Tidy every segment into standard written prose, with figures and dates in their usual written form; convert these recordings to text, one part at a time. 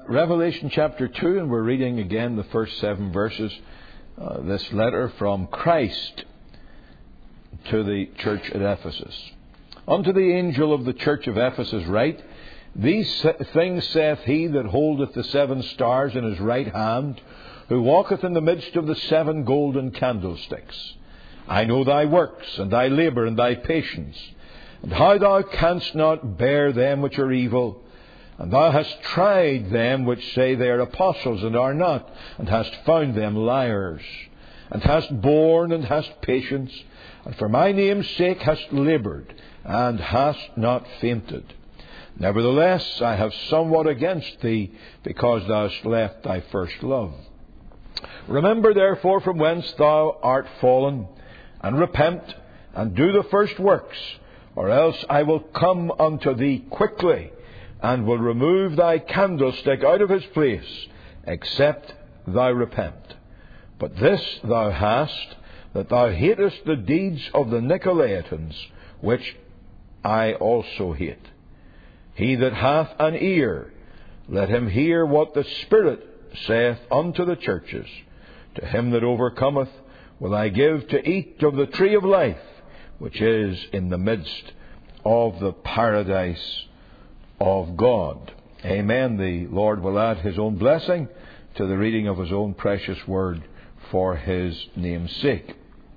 Revelation chapter 2, and we're reading again the first 7 verses. This letter from Christ to the church at Ephesus. Unto the angel of the church of Ephesus write, These things saith he that holdeth the 7 stars in his right hand, who walketh in the midst of the 7 golden candlesticks. I know thy works, and thy labour, and thy patience, and how thou canst not bear them which are evil. And thou hast tried them which say they are apostles, and are not, and hast found them liars. And hast borne, and hast patience, and for my name's sake hast laboured, and hast not fainted. Nevertheless, I have somewhat against thee, because thou hast left thy first love. Remember therefore from whence thou art fallen, and repent, and do the first works, or else I will come unto thee quickly, and will remove thy candlestick out of his place, except thou repent. But this thou hast, that thou hatest the deeds of the Nicolaitans, which I also hate. He that hath an ear, let him hear what the Spirit saith unto the churches. To him that overcometh will I give to eat of the tree of life, which is in the midst of the paradise of God. Amen. The Lord will add His own blessing to the reading of His own precious word for His name's sake.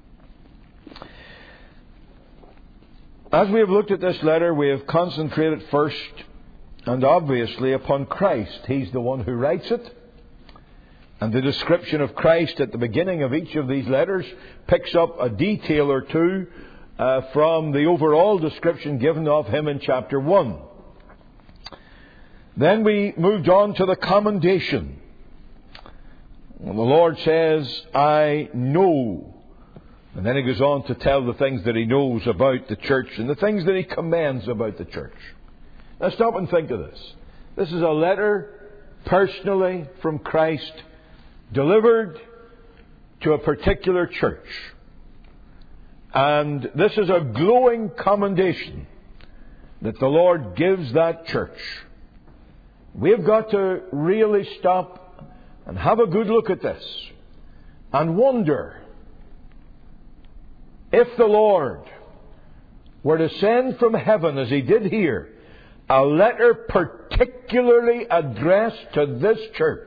As we have looked at this letter, we have concentrated first and obviously upon Christ. He's the one who writes it. And the description of Christ at the beginning of each of these letters picks up a detail or two from the overall description given of Him in chapter 1. Then we moved on to the commendation. The Lord says, I know. And then He goes on to tell the things that He knows about the church and the things that He commends about the church. Now stop and think of this. This is a letter personally from Christ delivered to a particular church. And this is a glowing commendation that the Lord gives that church. We've got to really stop and have a good look at this and wonder if the Lord were to send from heaven, as He did here, a letter particularly addressed to this church,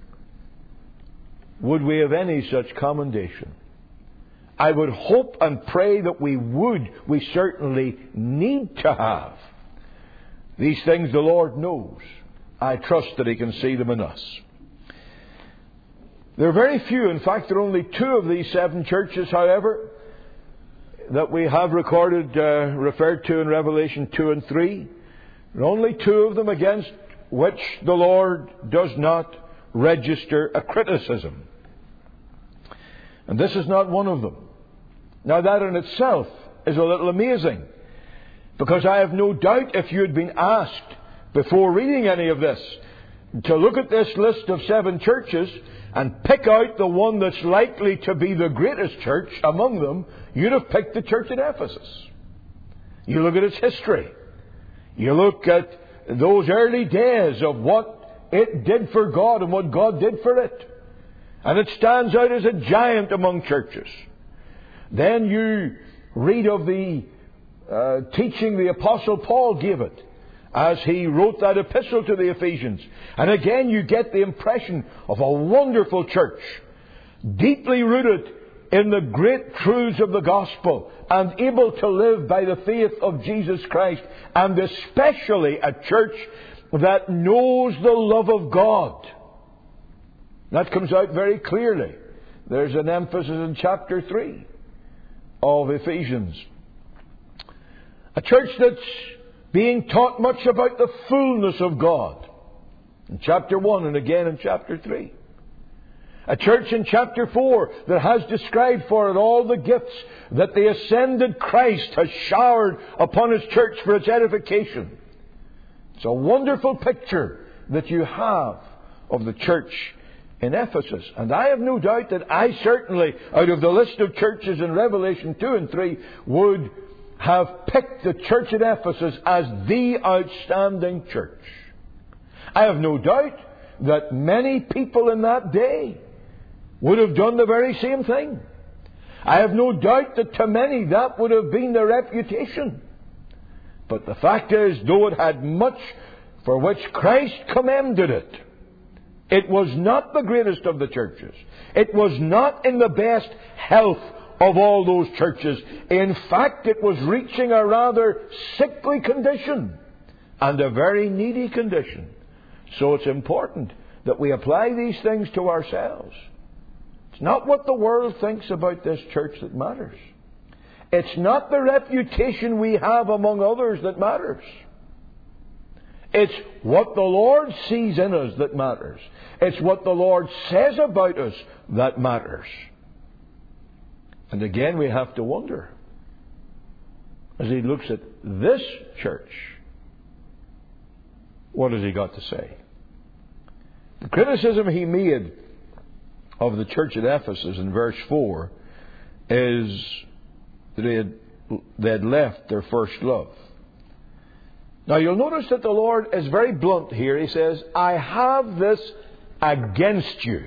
would we have any such commendation? I would hope and pray that we would. We certainly need to have. These things the Lord knows. I trust that He can see them in us. There are very few, in fact there are only 2 of these 7 churches, however, that we have recorded, referred to in Revelation 2 and 3. There are only 2 of them against which the Lord does not register a criticism. And this is not one of them. Now that in itself is a little amazing, because I have no doubt if you had been asked before reading any of this to look at this list of 7 churches and pick out the one that's likely to be the greatest church among them, you'd have picked the church at Ephesus. You look at its history. You look at those early days of what it did for God and what God did for it. And it stands out as a giant among churches. Then you read of the teaching the Apostle Paul gave it as he wrote that epistle to the Ephesians. And again you get the impression of a wonderful church, deeply rooted in the great truths of the gospel and able to live by the faith of Jesus Christ, and especially a church that knows the love of God. That comes out very clearly. There's an emphasis in chapter 3 of Ephesians. A church that's being taught much about the fullness of God in chapter 1 and again in chapter 3. A church in chapter 4 that has described for it all the gifts that the ascended Christ has showered upon His church for its edification. It's a wonderful picture that you have of the church in Ephesus. And I have no doubt that I certainly, out of the list of churches in Revelation 2 and 3, would have picked the church at Ephesus as the outstanding church. I have no doubt that many people in that day would have done the very same thing. I have no doubt that to many that would have been their reputation. But the fact is, though it had much for which Christ commended it, it was not the greatest of the churches. It was not in the best health of all those churches. In fact, it was reaching a rather sickly condition and a very needy condition. So it's important that we apply these things to ourselves. It's not what the world thinks about this church that matters. It's not the reputation we have among others that matters. It's what the Lord sees in us that matters. It's what the Lord says about us that matters. And again, we have to wonder, as He looks at this church, what has He got to say? The criticism He made of the church at Ephesus in verse 4 is that they had left their first love. Now you'll notice that the Lord is very blunt here. He says, I have this against you.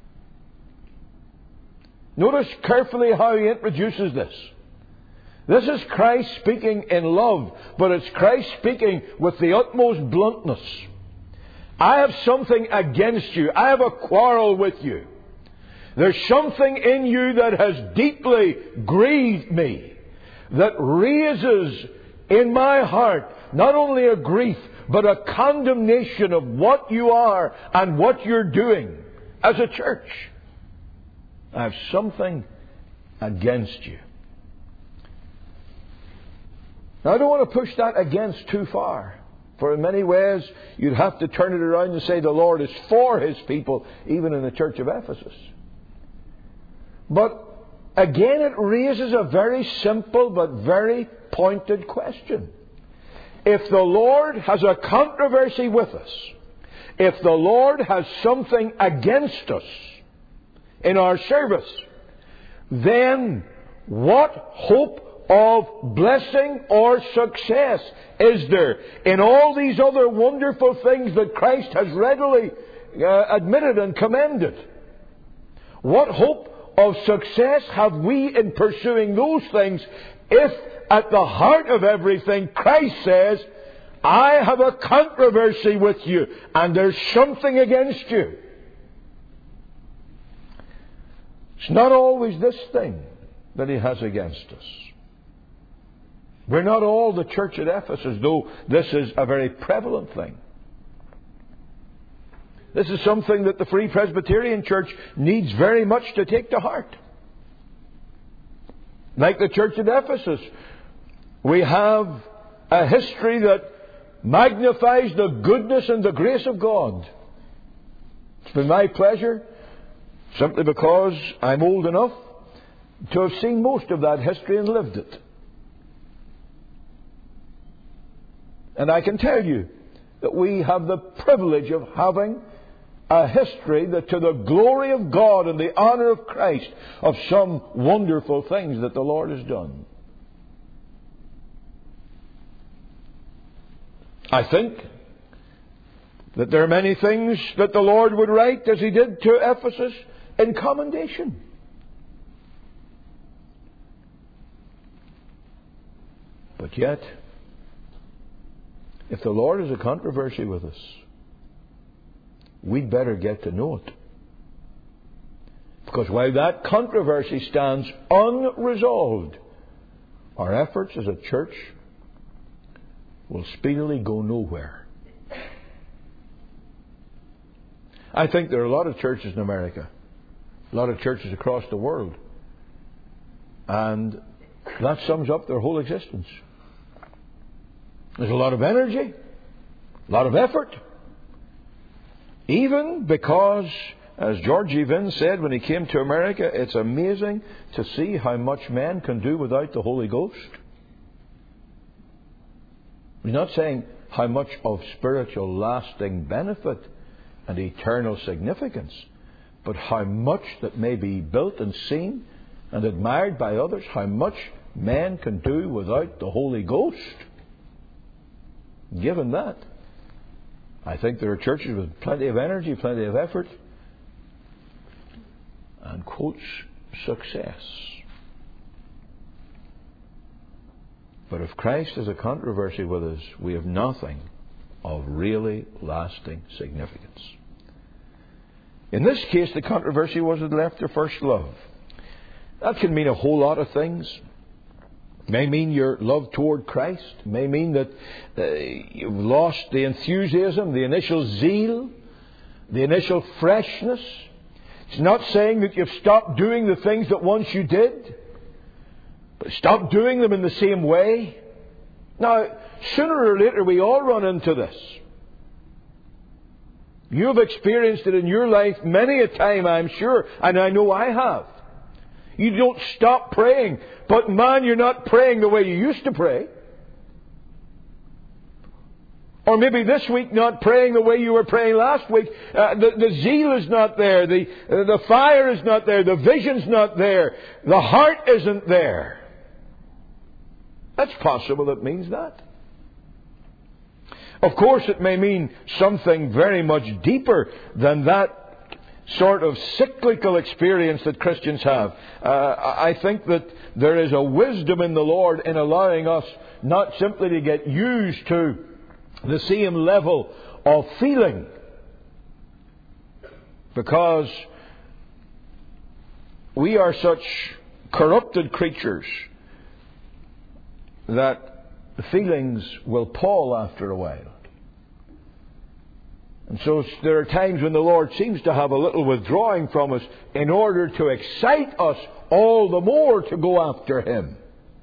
Notice carefully how He introduces this. This is Christ speaking in love, but it's Christ speaking with the utmost bluntness. I have something against you. I have a quarrel with you. There's something in you that has deeply grieved me, that raises in my heart not only a grief, but a condemnation of what you are and what you're doing as a church. I have something against you. Now, I don't want to push that against too far. For in many ways, you'd have to turn it around and say the Lord is for His people, even in the church of Ephesus. But again, it raises a very simple but very pointed question. If the Lord has a controversy with us, if the Lord has something against us in our service, then what hope of blessing or success is there in all these other wonderful things that Christ has readily admitted and commended? What hope of success have we in pursuing those things if at the heart of everything Christ says, I have a controversy with you and there's something against you? It's not always this thing that He has against us. We're not all the church at Ephesus, though this is a very prevalent thing. This is something that the Free Presbyterian Church needs very much to take to heart. Like the church at Ephesus, we have a history that magnifies the goodness and the grace of God. It's been my pleasure, simply because I'm old enough, to have seen most of that history and lived it. And I can tell you that we have the privilege of having a history that to the glory of God and the honour of Christ, of some wonderful things that the Lord has done. I think that there are many things that the Lord would write, as He did to Ephesus, in commendation. But yet, if the Lord has a controversy with us, we'd better get to know it. Because while that controversy stands unresolved, our efforts as a church will speedily go nowhere. I think there are a lot of churches in America, a lot of churches across the world, and that sums up their whole existence. There's a lot of energy, a lot of effort, even because, as George Evin said when he came to America, it's amazing to see how much man can do without the Holy Ghost. He's not saying how much of spiritual lasting benefit and eternal significance, but how much that may be built and seen and admired by others, how much man can do without the Holy Ghost. Given that, I think there are churches with plenty of energy, plenty of effort, and quotes success. But if Christ is a controversy with us, we have nothing of really lasting significance. In this case, the controversy was it left their first love. That can mean a whole lot of things. It may mean your love toward Christ. It may mean that you've lost the enthusiasm, the initial zeal, the initial freshness. It's not saying that you've stopped doing the things that once you did, but stop doing them in the same way. Now, sooner or later we all run into this. You've experienced it in your life many a time, I'm sure, and I know I have. You don't stop praying, but man, you're not praying the way you used to pray. Or maybe this week not praying the way you were praying last week. The zeal is not there. The fire is not there. The vision's not there. The heart isn't there. That's possible it means that. Of course, it may mean something very much deeper than that sort of cyclical experience that Christians have. I think that there is a wisdom in the Lord in allowing us not simply to get used to the same level of feeling, because we are such corrupted creatures that the feelings will pall after a while. And so there are times when the Lord seems to have a little withdrawing from us in order to excite us all the more to go after Him.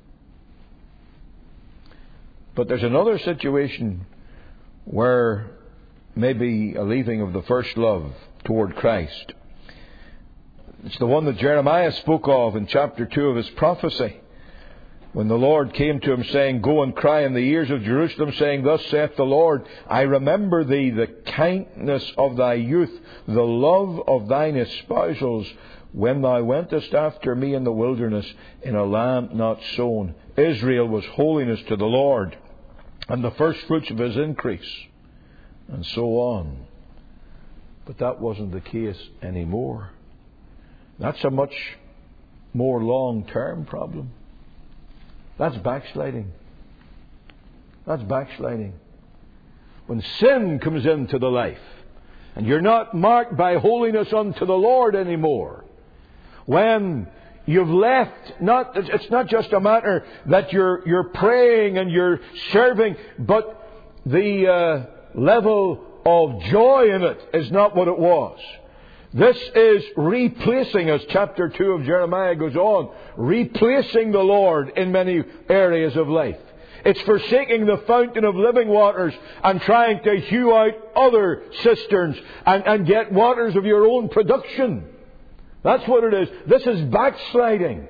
But there's another situation where maybe a leaving of the first love toward Christ. It's the one that Jeremiah spoke of in chapter 2 of his prophecy, when the Lord came to him saying, "Go and cry in the ears of Jerusalem, saying, Thus saith the Lord, I remember thee, the kindness of thy youth, the love of thine espousals, when thou wentest after me in the wilderness, in a land not sown." Israel was holiness to the Lord, and the first fruits of His increase, and so on. But that wasn't the case anymore. That's a much more long-term problem. That's backsliding. That's backsliding. When sin comes into the life, and you're not marked by holiness unto the Lord anymore, when you've left, it's not just a matter that you're praying and you're serving, but the level of joy in it is not what it was. This is replacing, as chapter 2 of Jeremiah goes on, replacing the Lord in many areas of life. It's forsaking the fountain of living waters and trying to hew out other cisterns and get waters of your own production. That's what it is. This is backsliding.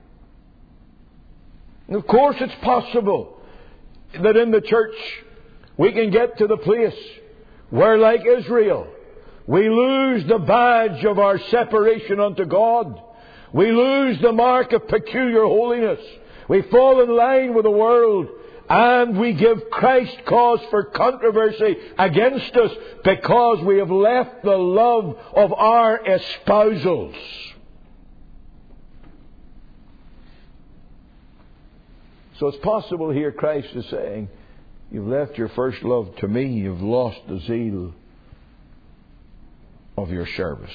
And of course it's possible that in the church we can get to the place where, like Israel, we lose the badge of our separation unto God. We lose the mark of peculiar holiness. We fall in line with the world, and we give Christ cause for controversy against us because we have left the love of our espousals. So it's possible here Christ is saying, you've left your first love to me, you've lost the zeal of your service.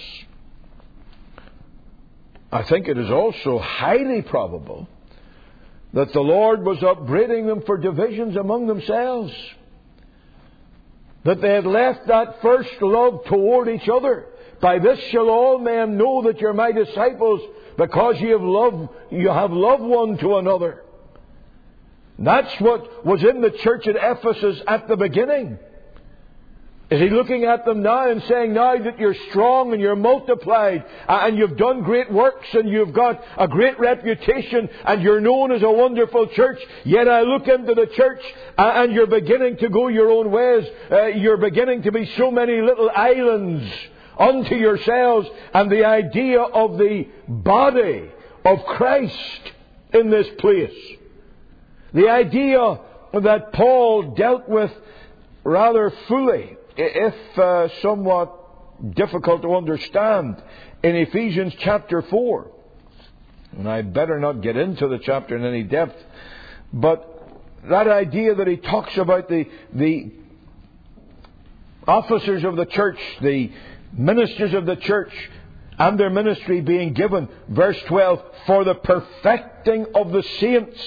I think it is also highly probable that the Lord was upbraiding them for divisions among themselves. That they had left that first love toward each other. By this shall all men know that you're my disciples, because you have loved one to another. That's what was in the church at Ephesus at the beginning. Is He looking at them now and saying, now that you're strong and you're multiplied and you've done great works and you've got a great reputation and you're known as a wonderful church, yet I look into the church and you're beginning to go your own ways. You're beginning to be so many little islands unto yourselves, and the idea of the body of Christ in this place, the idea that Paul dealt with rather fully if somewhat difficult to understand, in Ephesians chapter 4. And I better not get into the chapter in any depth, but that idea that he talks about the officers of the church, the ministers of the church, and their ministry being given, verse 12, for the perfecting of the saints,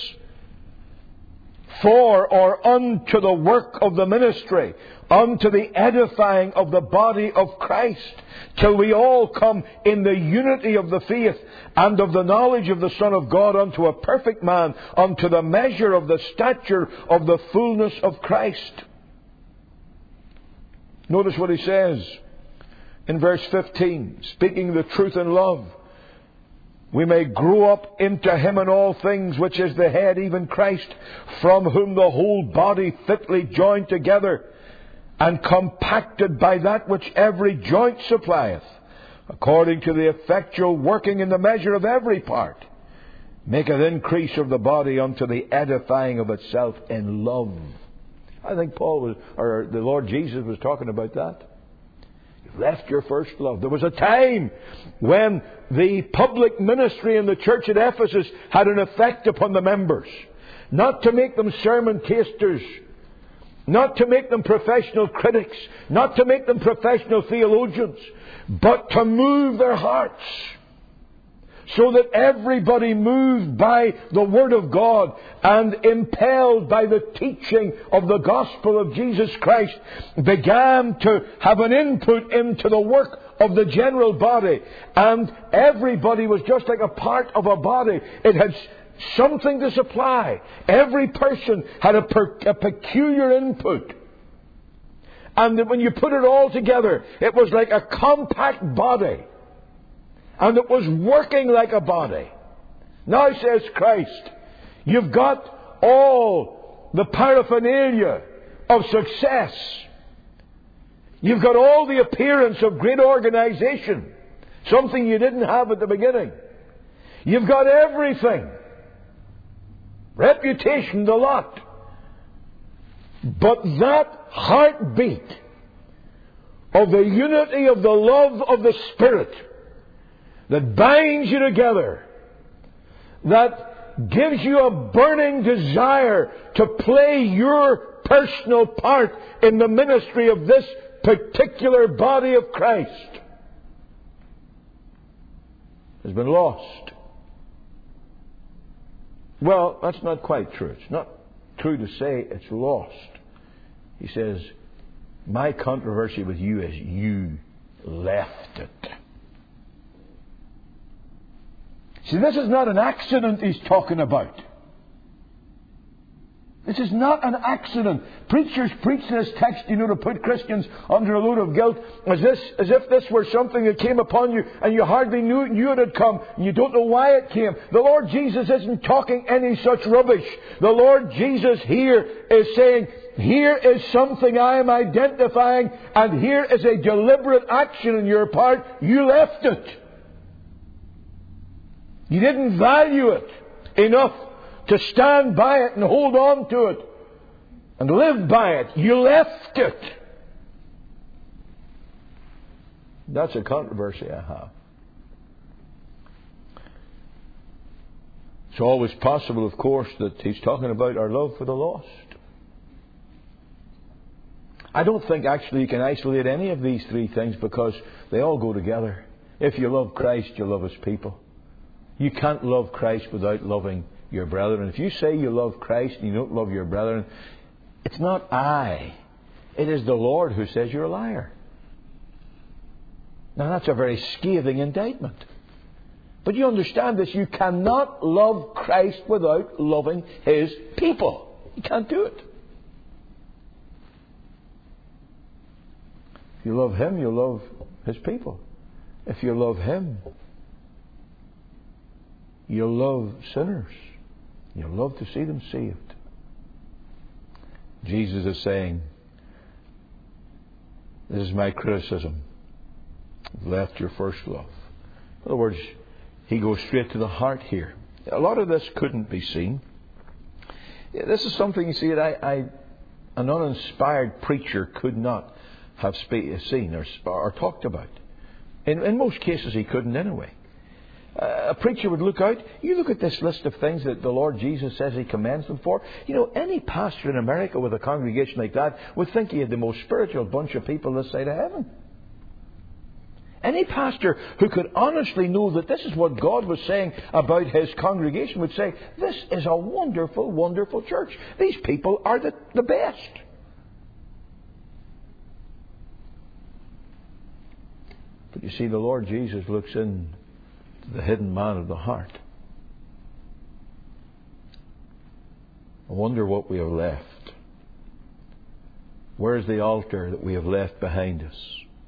for or unto the work of the ministry, unto the edifying of the body of Christ, till we all come in the unity of the faith and of the knowledge of the Son of God, unto a perfect man, unto the measure of the stature of the fullness of Christ. Notice what he says in verse 15, speaking the truth in love. We may grow up into Him in all things, which is the head, even Christ, from whom the whole body fitly joined together and compacted by that which every joint supplieth, according to the effectual working in the measure of every part, maketh increase of the body unto the edifying of itself in love. I think the Lord Jesus was talking about that. You've left your first love. There was a time when the public ministry in the church at Ephesus had an effect upon the members. Not to make them sermon tasters, not to make them professional critics, not to make them professional theologians, but to move their hearts, so that everybody, moved by the Word of God and impelled by the teaching of the gospel of Jesus Christ, began to have an input into the work of the general body. And everybody was just like a part of a body. It had something to supply. Every person had a peculiar input. And that when you put it all together, it was like a compact body. And it was working like a body. Now, says Christ, you've got all the paraphernalia of success. You've got all the appearance of great organization. Something you didn't have at the beginning. You've got everything. Reputation, the lot. But that heartbeat of the unity of the love of the Spirit that binds you together, that gives you a burning desire to play your personal part in the ministry of this particular body of Christ, has been lost. Well, that's not quite true. It's not true to say it's lost. He says, my controversy with you is you left it. See, this is not an accident he's talking about. This is not an accident. Preachers preach this text, to put Christians under a load of guilt, as if this were something that came upon you and you hardly knew it had come, and you don't know why it came. The Lord Jesus isn't talking any such rubbish. The Lord Jesus here is saying, here is something I am identifying, and here is a deliberate action on your part. You left it. You didn't value it enough to stand by it and hold on to it and live by it. You left it. That's a controversy I have. It's always possible, of course, that he's talking about our love for the lost. I don't think actually you can isolate any of these three things, because they all go together. If you love Christ, you love His people. You can't love Christ without loving your brethren. If you say you love Christ and you don't love your brethren, it's not I. It is the Lord who says you're a liar. Now, that's a very scathing indictment. But you understand this. You cannot love Christ without loving His people. You can't do it. If you love Him, you love His people. If you love Him, you'll love sinners. You'll love to see them saved. Jesus is saying, this is my criticism. You've left your first love. In other words, he goes straight to the heart here. A lot of this couldn't be seen. This is something, you see, that an uninspired preacher could not have seen or talked about. In most cases, he couldn't anyway. A preacher would look out. You look at this list of things that the Lord Jesus says He commends them for. You know, any pastor in America with a congregation like that would think he had the most spiritual bunch of people this side of heaven. Any pastor who could honestly know that this is what God was saying about his congregation would say, this is a wonderful, wonderful church. These people are the best. But you see, the Lord Jesus looks into the hidden man of the heart. I wonder what we have left. Where's the altar that we have left behind us?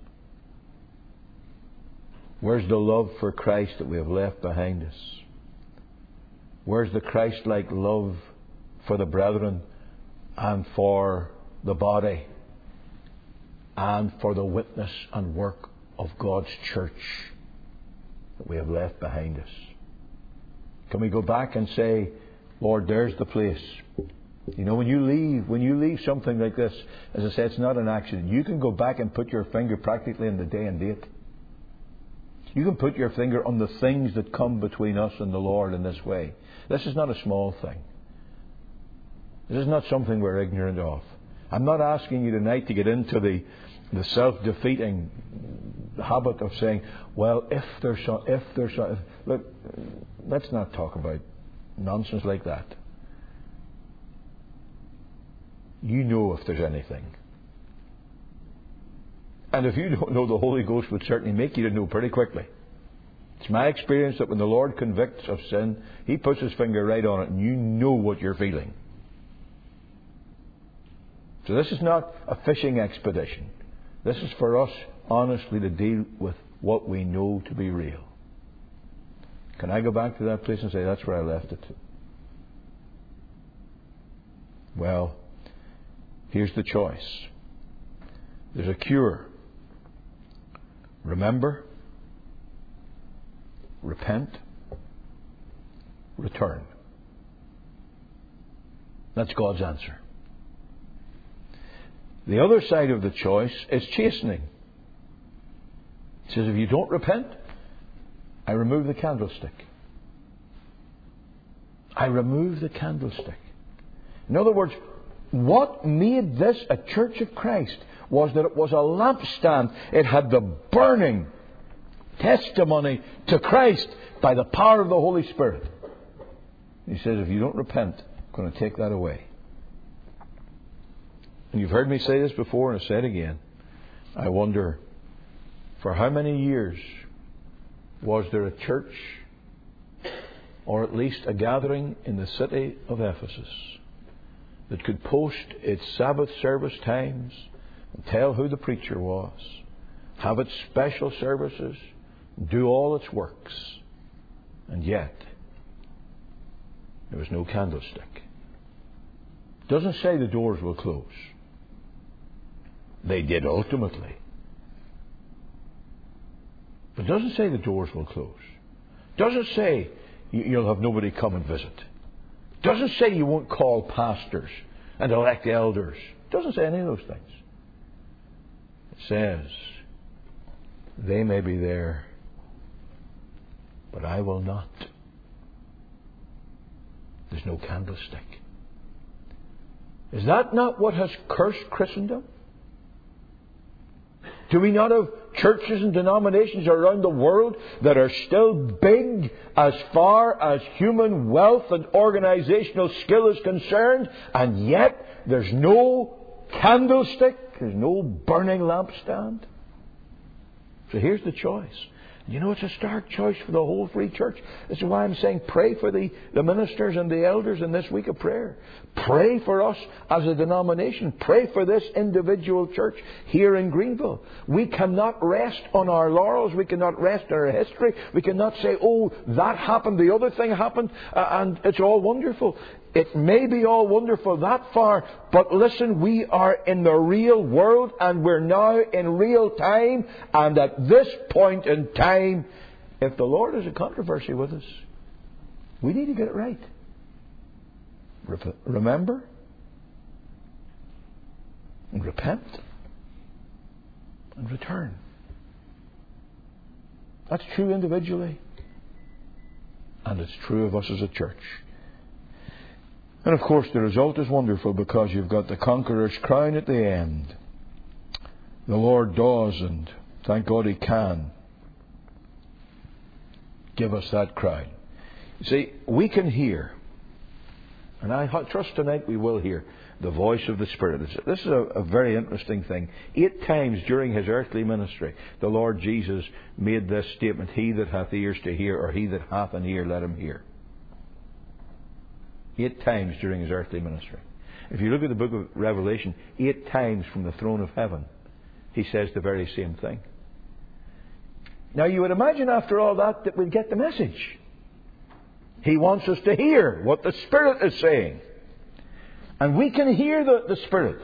Where's the love for Christ that we have left behind us? Where's the Christ-like love for the brethren and for the body and for the witness and work of God's church that we have left behind us? Can we go back and say, Lord, there's the place. You know, when you leave something like this, as I said, it's not an accident. You can go back and put your finger practically on the day and date. You can put your finger on the things that come between us and the Lord in this way. This is not a small thing. This is not something we're ignorant of. I'm not asking you tonight to get into the self-defeating habit of saying, well, look, let's not talk about nonsense like that. You know if there's anything. And if you don't know, the Holy Ghost would certainly make you to know pretty quickly. It's my experience that when the Lord convicts of sin, He puts His finger right on it and you know what you're feeling. So this is not a fishing expedition. This is for us, honestly, to deal with what we know to be real. Can I go back to that place and say, that's where I left it? Well, here's the choice. There's a cure. Remember, repent, return. That's God's answer. The other side of the choice is chastening. It says, if you don't repent, I remove the candlestick. I remove the candlestick. In other words, what made this a church of Christ was that it was a lampstand. It had the burning testimony to Christ by the power of the Holy Spirit. He says, if you don't repent, I'm going to take that away. And you've heard me say this before, and I say it again. I wonder, for how many years was there a church, or at least a gathering in the city of Ephesus, that could post its Sabbath service times and tell who the preacher was, have its special services, do all its works, and yet there was no candlestick? It doesn't say the doors will close. They did ultimately. But it doesn't say the doors will close. It doesn't say you'll have nobody come and visit. It doesn't say you won't call pastors and elect elders. It doesn't say any of those things. It says, they may be there, but I will not. There's no candlestick. Is that not what has cursed Christendom? Do we not have churches and denominations around the world that are still big as far as human wealth and organizational skill is concerned, and yet there's no candlestick, there's no burning lampstand? So here's the choice. You know, it's a stark choice for the whole free church. This is why I'm saying pray for the ministers and the elders in this week of prayer. Pray for us as a denomination. Pray for this individual church here in Greenville. We cannot rest on our laurels. We cannot rest in our history. We cannot say, oh, that happened, the other thing happened, and it's all wonderful. It may be all wonderful that far, but listen, we are in the real world and we're now in real time, and at this point in time, if the Lord has a controversy with us, we need to get it right. Remember and repent and return. That's true individually, and it's true of us as a church. And of course the result is wonderful, because you've got the conqueror's crown at the end. The Lord does, and thank God He can, give us that crown. You see, we can hear, and I trust tonight we will hear, the voice of the Spirit. This is a very interesting thing. 8 times during His earthly ministry, the Lord Jesus made this statement: He that hath ears to hear, or he that hath an ear, let him hear. 8 times during His earthly ministry. If you look at the book of Revelation, 8 times from the throne of heaven, He says the very same thing. Now you would imagine after all that we'd get the message. He wants us to hear what the Spirit is saying. And we can hear the Spirit.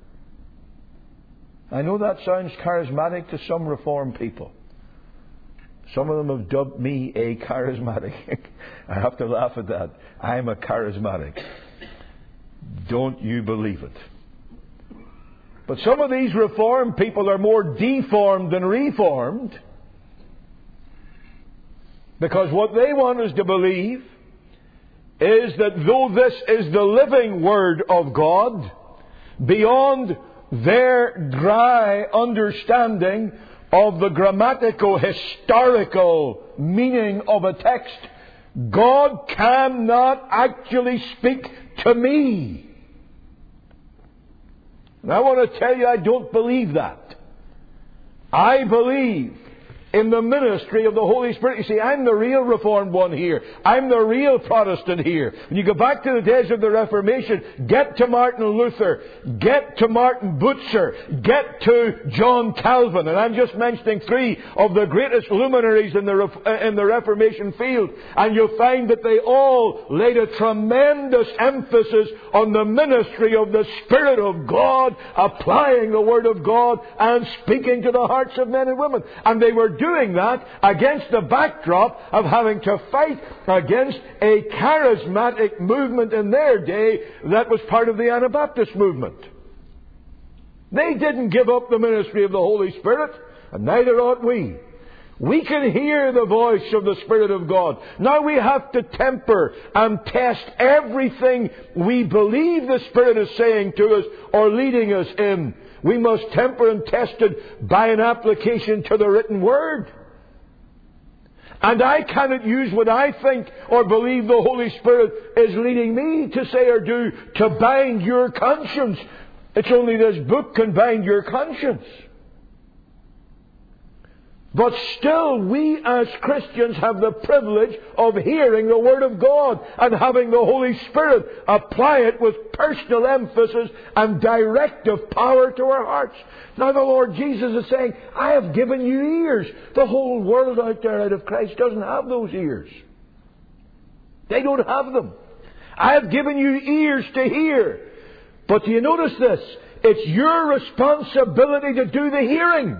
I know that sounds charismatic to some Reformed people. Some of them have dubbed me a charismatic. I have to laugh at that. I'm a charismatic. Don't you believe it? But some of these Reformed people are more deformed than reformed, because what they want us to believe is that though this is the living Word of God, beyond their dry understanding of the grammatical-historical meaning of a text, God cannot actually speak to me. And I want to tell you, I don't believe that. I believe in the ministry of the Holy Spirit. You see, I'm the real Reformed one here. I'm the real Protestant here. When you go back to the days of the Reformation, get to Martin Luther, get to Martin Butzer, get to John Calvin, and I'm just mentioning 3 of the greatest luminaries in the Reformation field, and you'll find that they all laid a tremendous emphasis on the ministry of the Spirit of God, applying the Word of God and speaking to the hearts of men and women. And they were doing that against the backdrop of having to fight against a charismatic movement in their day that was part of the Anabaptist movement. They didn't give up the ministry of the Holy Spirit, and neither ought we. We can hear the voice of the Spirit of God. Now we have to temper and test everything we believe the Spirit is saying to us or leading us in. We must temper and test it by an application to the written Word. And I cannot use what I think or believe the Holy Spirit is leading me to say or do to bind your conscience. It's only this book can bind your conscience. But still, we as Christians have the privilege of hearing the Word of God and having the Holy Spirit apply it with personal emphasis and directive power to our hearts. Now the Lord Jesus is saying, I have given you ears. The whole world out there out of Christ doesn't have those ears. They don't have them. I have given you ears to hear. But do you notice this? It's your responsibility to do the hearing.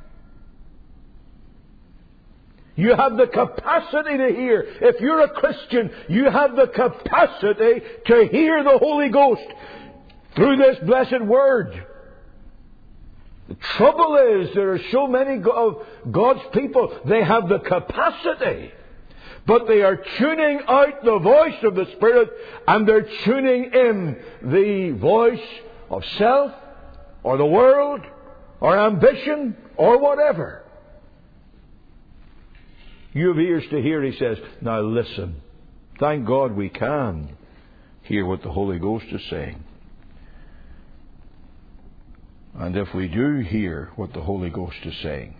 You have the capacity to hear. If you're a Christian, you have the capacity to hear the Holy Ghost through this blessed Word. The trouble is, there are so many of God's people, they have the capacity, but they are tuning out the voice of the Spirit, and they're tuning in the voice of self, or the world, or ambition, or whatever. You have ears to hear, He says. Now listen. Thank God we can hear what the Holy Ghost is saying. And if we do hear what the Holy Ghost is saying,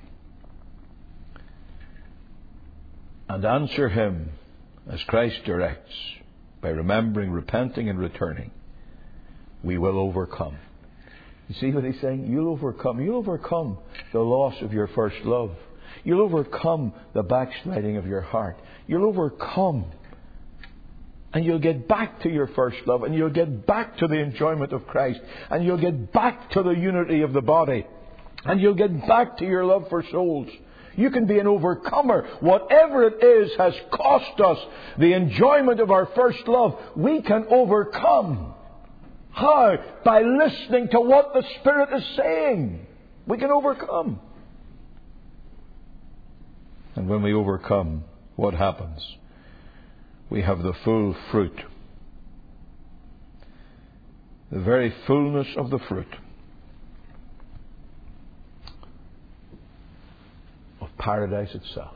and answer Him as Christ directs, by remembering, repenting and returning, we will overcome. You see what He's saying? You'll overcome. You'll overcome the loss of your first love. You'll overcome the backsliding of your heart. You'll overcome. And you'll get back to your first love. And you'll get back to the enjoyment of Christ. And you'll get back to the unity of the body. And you'll get back to your love for souls. You can be an overcomer. Whatever it is has cost us the enjoyment of our first love, we can overcome. How? By listening to what the Spirit is saying. We can overcome. And when we overcome, what happens? We have the full fruit. The very fullness of the fruit of paradise itself.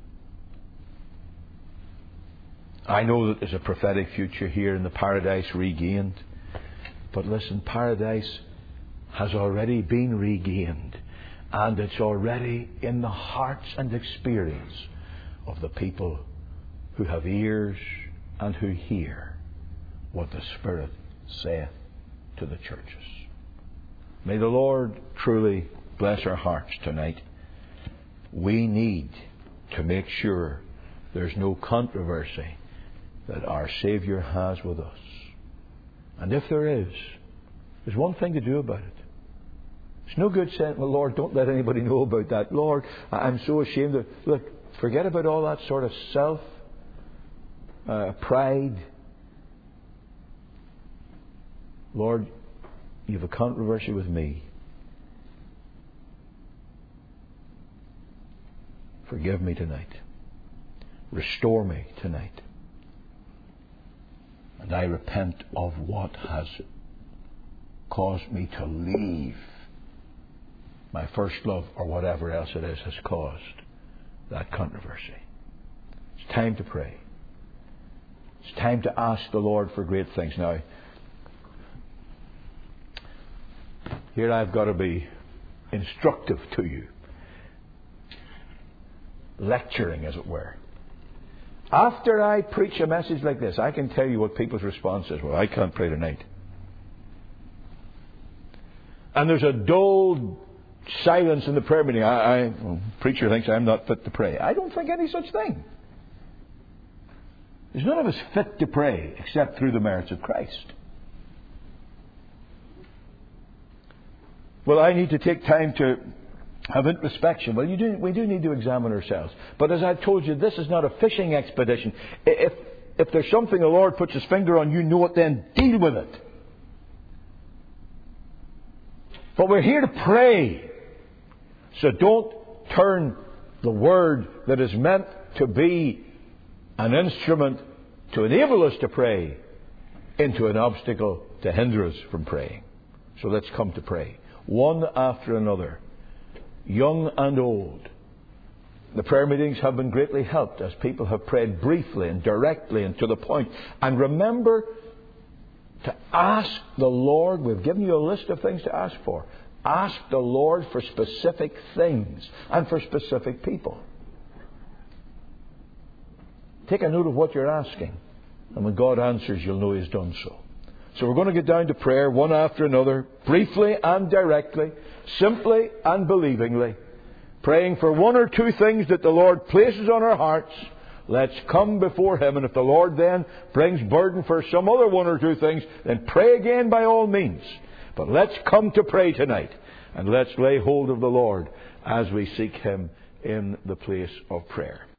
I know that there's a prophetic future here in the paradise regained. But listen, paradise has already been regained. And it's already in the hearts and experience of the people who have ears and who hear what the Spirit saith to the churches. May the Lord truly bless our hearts tonight. We need to make sure there's no controversy that our Saviour has with us. And if there is, there's one thing to do about it. It's no good saying, well, Lord, don't let anybody know about that. Lord, I'm so ashamed of... Look, forget about all that sort of self, pride. Lord, you have a controversy with me. Forgive me tonight. Restore me tonight. And I repent of what has caused me to leave my first love, or whatever else it is has caused that controversy. It's time to pray. It's time to ask the Lord for great things. Now, here I've got to be instructive to you. Lecturing, as it were. After I preach a message like this, I can tell you what people's response is. Well, I can't pray tonight. And there's a dull silence in the prayer meeting. Well, preacher thinks I'm not fit to pray. I don't think any such thing. There's none of us fit to pray except through the merits of Christ. Well, I need to take time to have introspection. Well, we do need to examine ourselves. But as I've told you, this is not a fishing expedition. If there's something the Lord puts His finger on, you know it, then deal with it. But we're here to pray. So don't turn the Word that is meant to be an instrument to enable us to pray into an obstacle to hinder us from praying. So let's come to pray. One after another. Young and old. The prayer meetings have been greatly helped as people have prayed briefly and directly and to the point. And remember to ask the Lord. We've given you a list of things to ask for. Ask the Lord for specific things and for specific people. Take a note of what you're asking. And when God answers, you'll know He's done so. So we're going to get down to prayer one after another, briefly and directly, simply and believingly, praying for one or two things that the Lord places on our hearts. Let's come before Him, and if the Lord then brings burden for some other one or two things, then pray again by all means. But let's come to pray tonight, and let's lay hold of the Lord as we seek Him in the place of prayer.